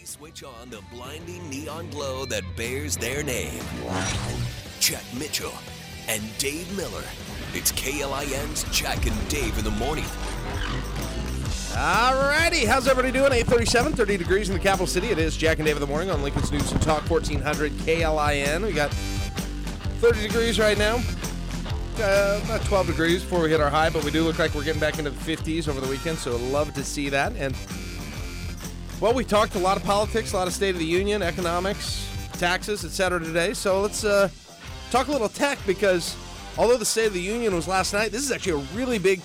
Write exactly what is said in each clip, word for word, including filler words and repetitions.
Switch on the blinding neon glow that bears their name. Jack Mitchell and Dave Miller. It's K L I N's Jack and Dave in the morning. All righty, how's everybody doing? eight thirty-seven, thirty degrees in the capital city. It is Jack and Dave in the morning on Lincoln's News and Talk fourteen hundred K L I N. We got thirty degrees right now. Uh, about twelve degrees before we hit our high, but we do look like we're getting back into the fifties over the weekend, so love to see that. And, well, we talked a lot of politics, a lot of State of the Union, economics, taxes, et cetera today. So let's uh, talk a little tech because although the State of the Union was last night, this is actually a really big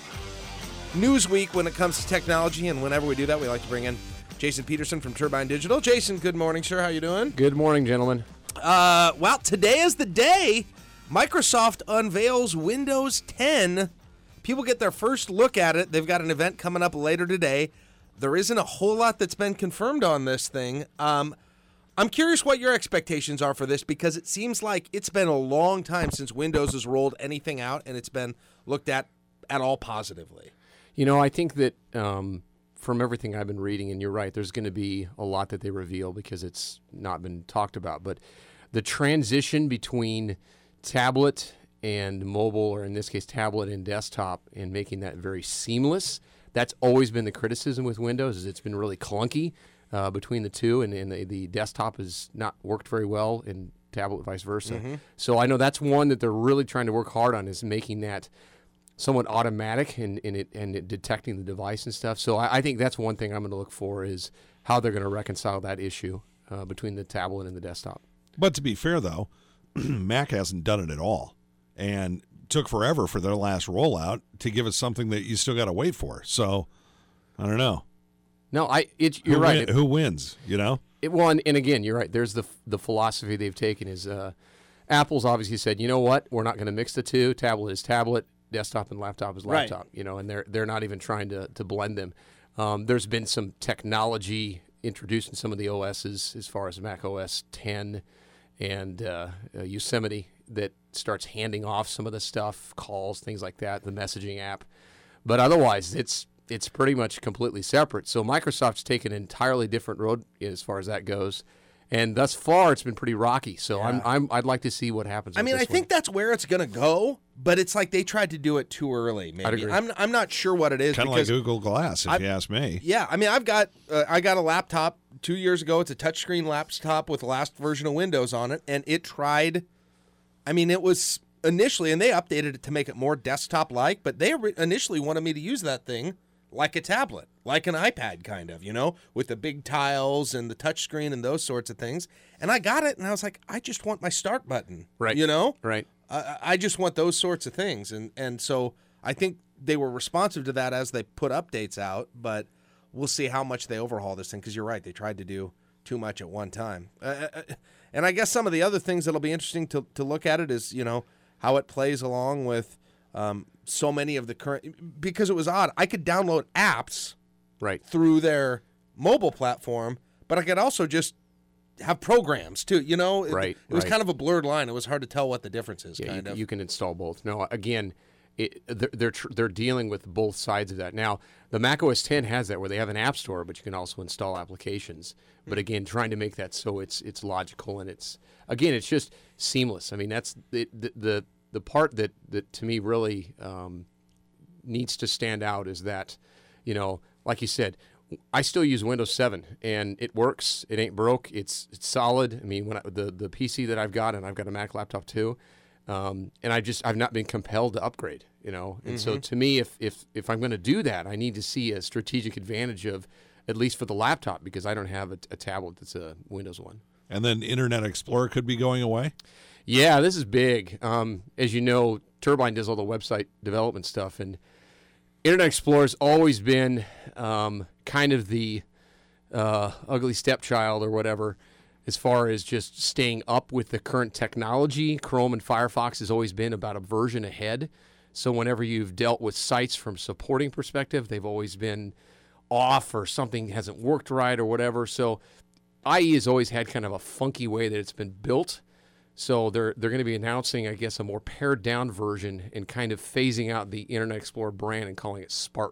news week when it comes to technology, and whenever we do that, we like to bring in Jason Peterson from Turbine Digital. Jason, good morning, sir. How you doing? Good morning, gentlemen. Uh, well, today is the day Microsoft unveils Windows ten. People get their first look at it. They've got an event coming up later today. There isn't a whole lot that's been confirmed on this thing. Um, I'm curious what your expectations are for this because it seems like it's been a long time since Windows has rolled anything out and it's been looked at at all positively. You know, I think that um, from everything I've been reading, and you're right, there's going to be a lot that they reveal because it's not been talked about. But the transition between tablet and mobile, or in this case, tablet and desktop, and making that very seamless, that's always been the criticism with Windows, is it's been really clunky uh, between the two, and, and the, the desktop has not worked very well, and tablet vice versa. Mm-hmm. So I know that's one that they're really trying to work hard on, is making that somewhat automatic in, in it and it detecting the device and stuff. So I, I think that's one thing I'm going to look for, is how they're going to reconcile that issue uh, between the tablet and the desktop. But to be fair, though, Mac hasn't done it at all, and took forever for their last rollout to give us something that you still got to wait for. So I don't know. No, I. It, you're who right. Win, it, who wins? You know. It won, and again, you're right. There's the the philosophy they've taken is uh, Apple's obviously said, you know what, we're not going to mix the two. Tablet is tablet. Desktop and laptop is laptop, right. You know, and they're they're not even trying to, to blend them. Um, there's been some technology introduced in some of the O Ss as far as Mac O S ten and uh, uh, Yosemite that starts handing off some of the stuff, calls, things like that, the messaging app. But otherwise, it's it's pretty much completely separate. So Microsoft's taken an entirely different road as far as that goes. And thus far, it's been pretty rocky. So yeah. I'm, I'm, I'd like to see what happens. I with mean, this I think one. that's where it's going to go, but it's like they tried to do it too early. Maybe I'd agree. I'm, I'm not sure what it is. Kind of like Google Glass, if I've, you ask me. Yeah, I mean, I've got uh, I got a laptop two years ago. It's a touchscreen laptop with the last version of Windows on it, and it tried. I mean, it was initially, and they updated it to make it more desktop-like, but they initially wanted me to use that thing like a tablet, like an iPad kind of, you know, with the big tiles and the touchscreen and those sorts of things. And I got it, and I was like, I just want my start button, right? You know, right? I, I just want those sorts of things, and and so I think they were responsive to that as they put updates out. But we'll see how much they overhaul this thing, because you're right, they tried to do too much at one time. Uh, and I guess some of the other things that'll be interesting to to look at it is, you know, how it plays along with. Um, so many of the current, because it was odd. I could download apps right through their mobile platform, but I could also just have programs too. You know, right. It, it was right. kind of a blurred line. It was hard to tell what the difference is. Yeah, kind you, of. you can install both. No, again, it, they're they're, tr- they're dealing with both sides of that. Now, the Mac O S ten has that where they have an app store, but you can also install applications. Mm-hmm. But again, trying to make that so it's it's logical and it's again it's just seamless. I mean, that's the the, the The part that, that to me really um, needs to stand out is that, you know, like you said, I still use Windows seven and it works. It ain't broke. It's it's solid. I mean, when I, the the P C that I've got, and I've got a Mac laptop too, um, and I just I've not been compelled to upgrade. You know, and mm-hmm. so to me, if if if I'm going to do that, I need to see a strategic advantage of at least for the laptop, because I don't have a, a tablet that's a Windows one. And then Internet Explorer could be going away. Yeah, this is big. Um, as you know, Turbine does all the website development stuff, and Internet Explorer's always been um, kind of the uh, ugly stepchild or whatever as far as just staying up with the current technology. Chrome and Firefox has always been about a version ahead. So whenever you've dealt with sites from supporting perspective, they've always been off or something hasn't worked right or whatever. So I E has always had kind of a funky way that it's been built. So they're they're going to be announcing, I guess, a more pared down version and kind of phasing out the Internet Explorer brand and calling it Spartan.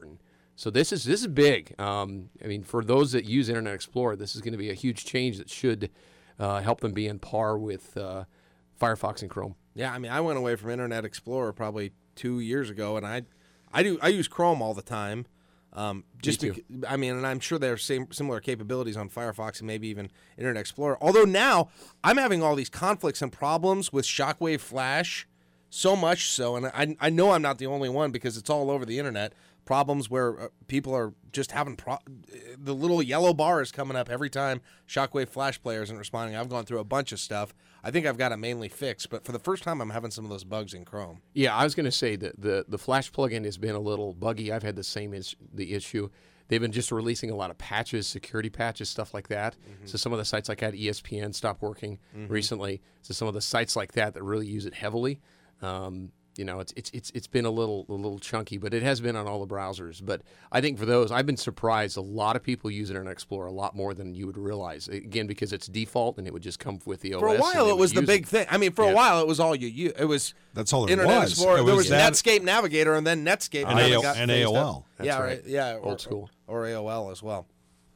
So this is this is big. Um, I mean, for those that use Internet Explorer, this is going to be a huge change that should uh, help them be in par with uh, Firefox and Chrome. Yeah, I mean, I went away from Internet Explorer probably two years ago, and I, I do I use Chrome all the time. Um, just Me too. bec- I mean, and I'm sure there are same similar capabilities on Firefox and maybe even Internet Explorer. Although now I'm having all these conflicts and problems with Shockwave Flash, so much so, and I I know I'm not the only one because it's all over the internet. Problems where uh, people are just having pro- the little yellow bar is coming up every time Shockwave Flash player isn't responding. I've gone through a bunch of stuff. I think I've got it mainly fixed, but for the first time, I'm having some of those bugs in Chrome. Yeah, I was going to say that the the Flash plugin has been a little buggy. I've had the same is- the issue. They've been just releasing a lot of patches, security patches, stuff like that. Mm-hmm. So some of the sites like that, E S P N, stopped working mm-hmm. recently. So some of the sites like that that really use it heavily. Um, You know, it's it's it's it's been a little a little chunky, but it has been on all the browsers. But I think for those, I've been surprised. A lot of people use Internet Explorer a lot more than you would realize. Again, because it's default and it would just come with the O S. For a and while, they it would was the use big it. thing. I mean, for Yeah. a while, it was all you use. It was That's all there Internet was. Explorer. It there was was that- Netscape Navigator, and then Netscape And kinda A O- got and phased A O L. out. That's yeah, right. Yeah, or, Old school. or A O L as well.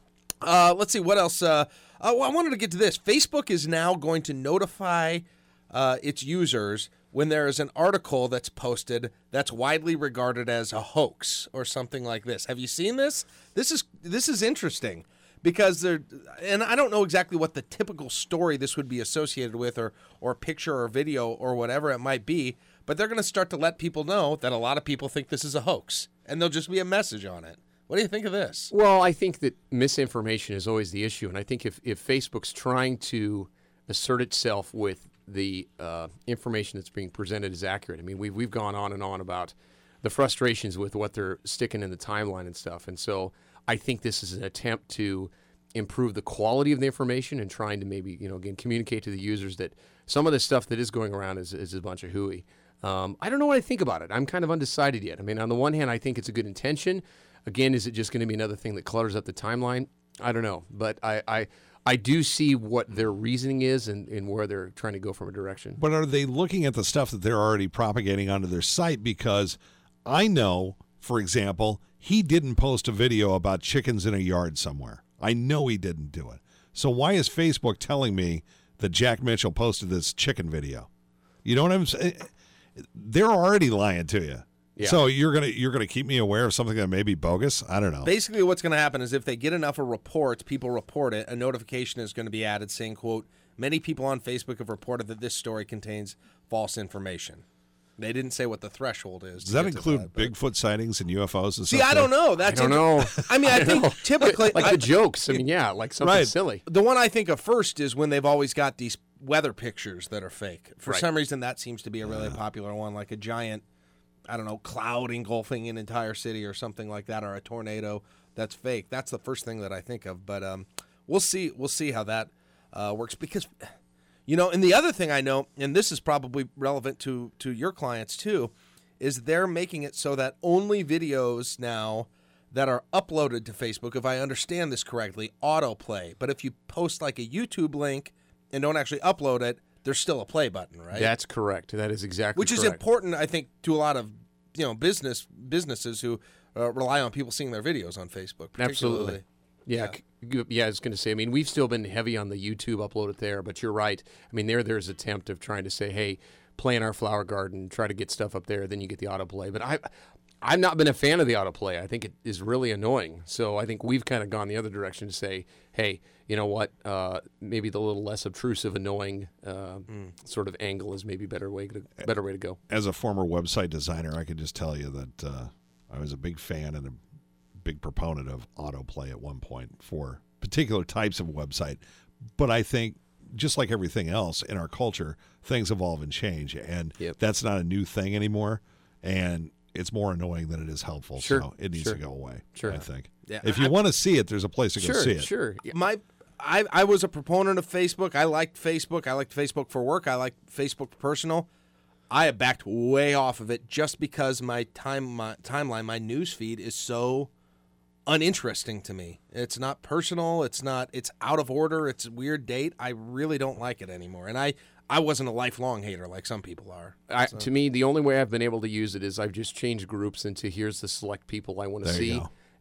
Uh, let's see what else. Uh, uh, well, I wanted to get to this. Facebook is now going to notify uh, its users when there is an article that's posted that's widely regarded as a hoax or something like this. Have you seen this? This is this is interesting because there, and I don't know exactly what the typical story this would be associated with, or or picture or video or whatever it might be. But they're going to start to let people know that a lot of people think this is a hoax, and there'll just be a message on it. What do you think of this? Well, I think that misinformation is always the issue, and I think if, if Facebook's trying to assert itself with the uh, information that's being presented is accurate. I mean, we've we've gone on and on about the frustrations with what they're sticking in the timeline and stuff, and so I think this is an attempt to improve the quality of the information and trying to maybe, you know, again, communicate to the users that some of the stuff that is going around is, is a bunch of hooey. Um, I don't know what I think about it. I'm kind of undecided yet. I mean, on the one hand, I think it's a good intention. Again, is it just going to be another thing that clutters up the timeline? I don't know, but I, I, I do see what their reasoning is and, and where they're trying to go from a direction. But are they looking at the stuff that they're already propagating onto their site? Because I know, for example, he didn't post a video about chickens in a yard somewhere. I know he didn't do it. So why is Facebook telling me that Jack Mitchell posted this chicken video? You know what I'm saying? They're already lying to you. Yeah. So you're gonna you're gonna keep me aware of something that may be bogus? I don't know. Basically, what's going to happen is if they get enough of reports, people report it, a notification is going to be added saying, quote, many people on Facebook have reported that this story contains false information. They didn't say what the threshold is. Does that include Bigfoot sightings and U F Os and See, stuff? I don't know. That's I don't inter- know. I mean, I, I think know. typically... like I, the jokes. I mean, yeah, like something Right. silly. The one I think of first is when they've always got these weather pictures that are fake. For Right. some reason, that seems to be a really popular one, like a giant, I don't know, cloud engulfing an entire city or something like that, or a tornado that's fake. That's the first thing that I think of. But um, we'll see. We'll see how that uh, works because, you know, and the other thing I know, and this is probably relevant to to your clients too, is they're making it so that only videos now that are uploaded to Facebook, if I understand this correctly, autoplay. But if you post like a YouTube link and don't actually upload it, there's still a play button, right? That's correct. That is exactly Which is correct. important, I think, to a lot of you know business businesses who uh, rely on people seeing their videos on Facebook. Absolutely. particularly. Yeah, yeah. yeah, I was going to say, I mean, we've still been heavy on the YouTube upload it there, but you're right. I mean, there there's attempt of trying to say, hey, play in our flower garden, try to get stuff up there, then you get the autoplay. But I, I've not been a fan of the autoplay. I think it is really annoying. So I think we've kind of gone the other direction to say, hey, you know what, uh, maybe the little less obtrusive, annoying uh, mm. sort of angle is maybe a better way to, better way to go. As a former website designer, I can just tell you that uh, I was a big fan and a big proponent of autoplay at one point for particular types of website. But I think, just like everything else in our culture, things evolve and change, and yep. that's not a new thing anymore, and it's more annoying than it is helpful, sure. so it needs sure. to go away, sure. I think. Yeah. If you want to see it, there's a place to sure, go see it. Sure, yeah. My, I, I was a proponent of Facebook. I liked Facebook. I liked Facebook for work. I liked Facebook personal. I have backed way off of it just because my time my timeline, my news feed is so uninteresting to me. It's not personal. It's not. It's out of order. It's a weird date. I really don't like it anymore. And I, I wasn't a lifelong hater like some people are. I, So- to me, the only way I've been able to use it is I've just changed groups into here's the select people I want to There you see, go.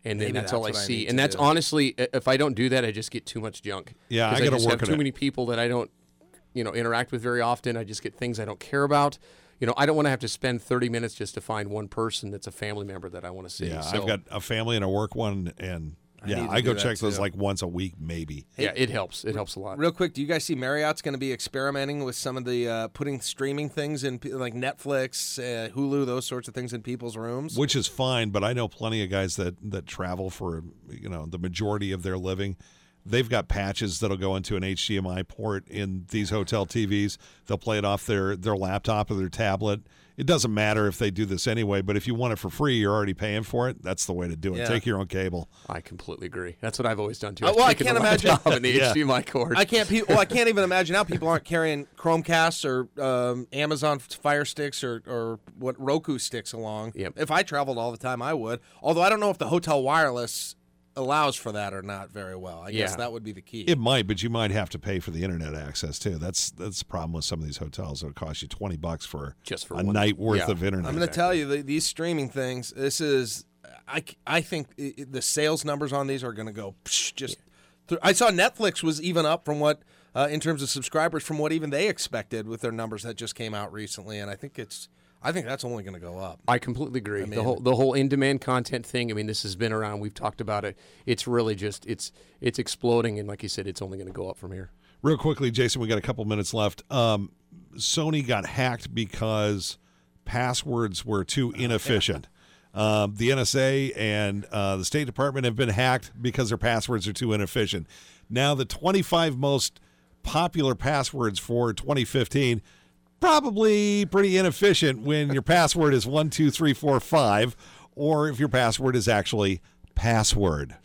And then Maybe that's, all I that's what I see. need and to that's do. honestly, i- if I don't do that, I just get too much junk. Yeah, 'Cause I gotta just work have on too it. many people that I don't, you know, interact with very often. I just get things I don't care about. You know, I don't want to have to spend thirty minutes just to find one person that's a family member that I want to see. Yeah, so, I've got a family and a work one, and yeah, need to I go do that check those too. like once a week, maybe. yeah, it helps. It helps a lot. Real quick, do you guys see Marriott's going to be experimenting with some of the uh, putting streaming things in, pe- like Netflix, uh, Hulu, those sorts of things in people's rooms? Which is fine, but I know plenty of guys that that travel for you know the majority of their living. They've got patches that'll go into an H D M I port in these hotel T Vs. They'll play it off their their laptop or their tablet. It doesn't matter if they do this anyway, but if you want it for free, you're already paying for it. That's the way to do it. Yeah. Take your own cable. I completely agree. That's what I've always done too. Uh, I've well, I taken can't the imagine- laptop and the Yeah. H D M I cord. I can't. Pe- well, I can't even imagine how people aren't carrying Chromecasts or um, Amazon Fire Sticks or or what Roku sticks along. Yep. If I traveled all the time, I would. Although I don't know if the hotel wireless allows for that or not very well. I guess Yeah. that would be the key. It might, but you might have to pay for the internet access too. That's that's the problem with some of these hotels. It'll cost you twenty bucks for Just for a one- night worth yeah. of internet. I'm going to tell you, the, these streaming things, this is, I, I think i i- the sales numbers on these are going to go psh, just. Through. I saw Netflix was even up from what, uh, in terms of subscribers, from what even they expected with their numbers that just came out recently, and I think it's, I think that's only going to go up. I completely agree. mean- the whole the whole in-demand content thing. I mean, this has been around. We've talked about it. It's really just it's it's exploding, and like you said, it's only going to go up from here. Real quickly, Jason, we got a couple minutes left. Um, Sony got hacked because passwords were too inefficient. Um, the N S A and uh, the State Department have been hacked because their passwords are too inefficient. Now, the twenty-five most popular passwords for twenty fifteen, probably pretty inefficient when your password is one two three four five, or if your password is actually password.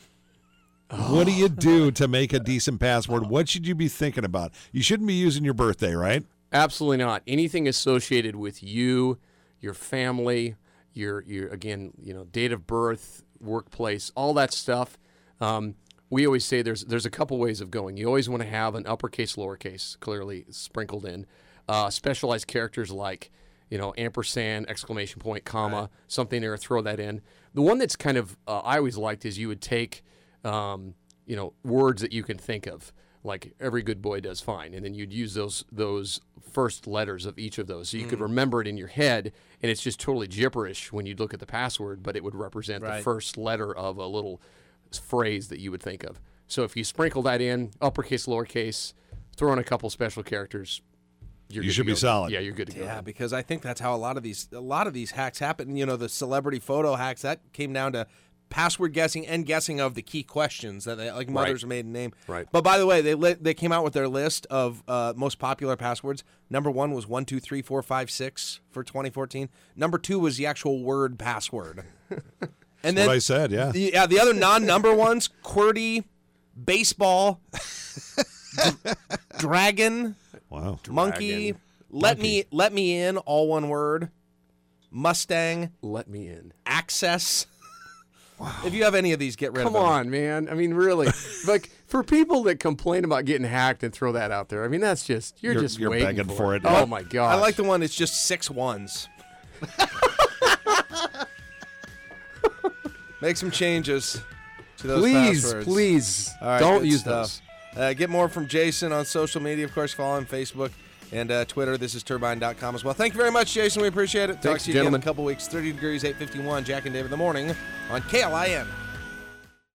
What do you do to make a decent password? What should you be thinking about? You shouldn't be using your birthday, right? Absolutely not. Anything associated with you, your family, your your again, you know, date of birth, workplace, all that stuff. Um, we always say there's there's a couple ways of going. You always want to have an uppercase, lowercase, clearly sprinkled in. Uh, specialized characters like, you know, ampersand, exclamation point, comma, something there, throw that in. The one that's kind of uh, I always liked is you would take, um, you know, words that you can think of, like every good boy does fine, and then you'd use those those first letters of each of those, so you could remember it in your head, and it's just totally gibberish when you look at the password, but it would represent Right. the first letter of a little phrase that you would think of. So if you sprinkle that in, uppercase, lowercase, throw in a couple special characters, you're You good should to be go. solid. Yeah, you're good to go. Yeah, because I think that's how a lot of these a lot of these hacks happen. You know, the celebrity photo hacks, that came down to password guessing and guessing of the key questions that they, like mother's maiden name. Right. But by the way, they li- they came out with their list of uh, most popular passwords. Number one was one two three four five six for twenty fourteen. Number two was the actual word password. And What I said, yeah. the, yeah, the other non-number ones: QWERTY, baseball, d- dragon, Wow. monkey, let me let me in, all one word, Mustang, Let me in. access. If you have any of these, get rid Come of them. on, man. I mean, really. Like, for people that complain about getting hacked and throw that out there, I mean, that's just, you're, You're- just you're waiting begging for, for it. it. Oh, my God. I like the one that's just six ones. Make some changes to those Please, passwords. please, All right, don't good use stuff. Uh, get more from Jason on social media. Of course, follow him Facebook and uh, Twitter. This is turbine dot com as well. Thank you very much, Jason. We appreciate it. Talk Thanks, to you again in gentlemen. a couple weeks. thirty degrees, eight fifty-one. Jack and Dave in the morning on K L I N.